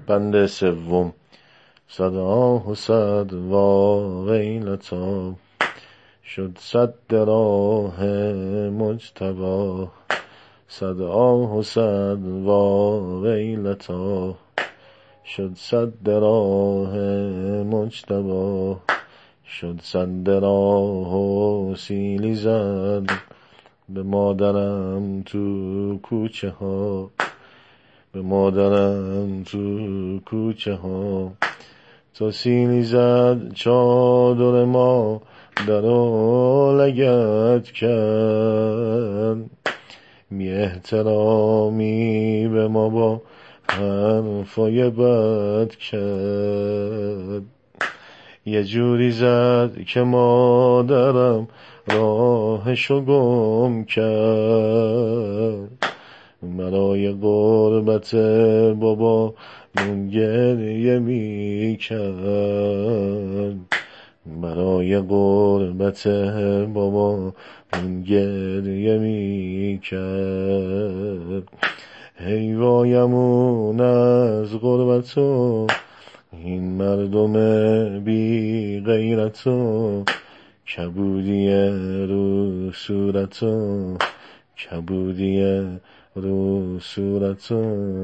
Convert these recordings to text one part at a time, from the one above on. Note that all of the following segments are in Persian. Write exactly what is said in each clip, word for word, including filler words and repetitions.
بند سوم. صد آه و صد واویلتا، شد صد راه مجتبی. صد آه و صد واویلتا، شد صد راه مجتبی. شد صد راه و سیلی زد به مادرم تو کوچه ها. به مادرم تو کوچه ها، تا سیلی زد چادر ما در و لگد کرد. بی احترامی به ما با حرفای بد کرد. یه جوری زد که مادرم راهشو گم کرد. برای غربت بابا من گریه می کرد. برای غربت بابا من گریه می کرد. هی وایمون از غربتو، این مردم بی غیرتو. کبودیه رو صورتو، کبودیه رو صورتو.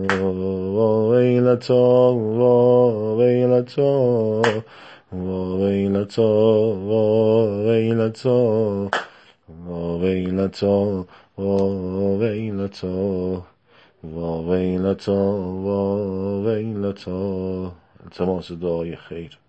واویلتا واویلتا، واویلتا واویلتا، واویلتا واویلتا، واویلتا واویلتا. التماس دعای خیر.